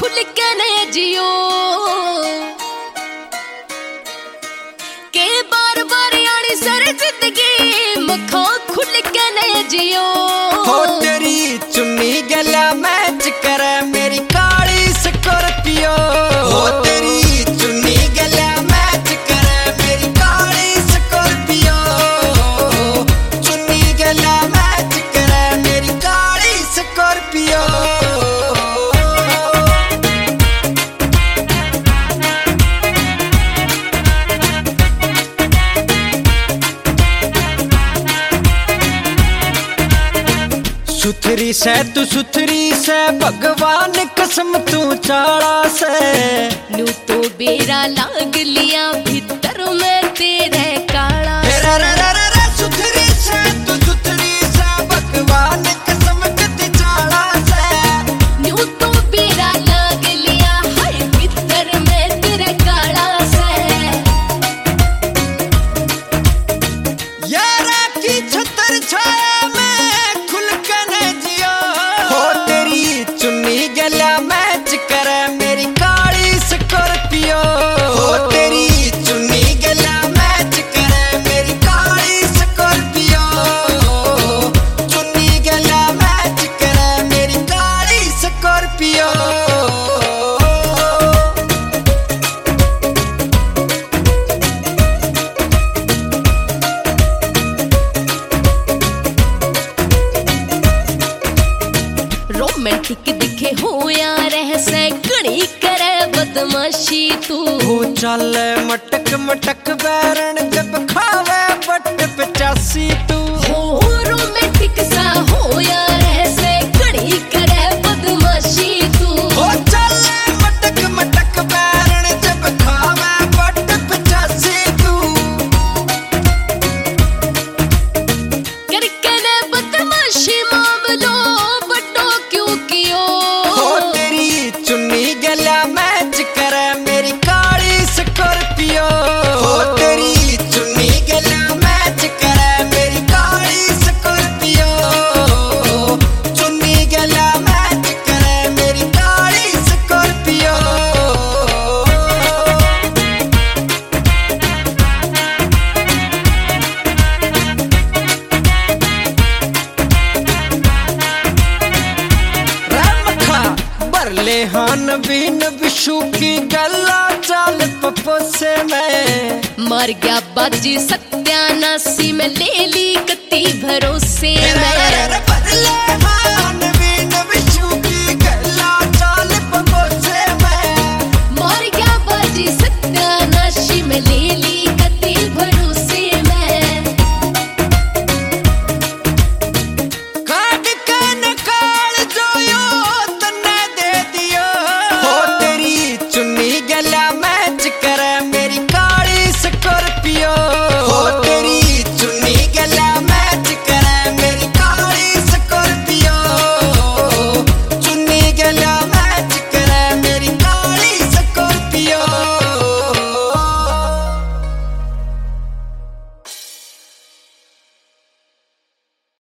खुल के न जियो के बार बार आनी सर जिंदगी मखा खुल के न जियो। हो तेरी चुन्नी गला मैच करे मेरी काली स्कॉर्पियो। हो तेरी चुन्नी गला मैच करे मेरी काली स्कॉर्पियो। चुन्नी गला मैच करे मेरी काली स्कॉर्पियो। सुथरी से तू सुथरी से भगवान कसम तू चाड़ा से नू तो बेरा लाग लिया भीतर में तेरे काला। सुथरी से तू सुथरी से भगवान कसम कति चाड़ा से नू तो बेरा लाग लिया हाय भीतर में तेरे काला से। यारा की छतर छाया में खुल के न जियो। हो तेरी चुन्नी गला मैच करे मेरी काली स्कॉर्पियो। हो तेरी चुन्नी गला मैच करे मेरी काली स्कॉर्पियो। चुन्नी गला मैच करे मेरी काली स्कॉर्पियो। रोमांटिक दिखे हो यार है घड़ी करे बदमाशी तू। हो चल मटक मटक बैरन जब खावे बट 85 तू। हो रोमांटिक सा हो यार है घड़ी करे बदमाशी तू। हो चल मटक मटक बैरन जब खावे बट 85 तू। करके ने बदमाशी मामलो बटो क्यों कियो। हो तेरी चुन्नी गला मैच करे मेरी काली स्कॉर्पियो। हो तेरी चुन्नी गला मैच करे मेरी काली स्कॉर्पियो। चुन्नी गला मैच करे मेरी काली स्कॉर्पियो। रमखा बरले हान बीन बिशु की गला चाल पपोसे में मर गया बाजी सत्यानाशी में ले ली कती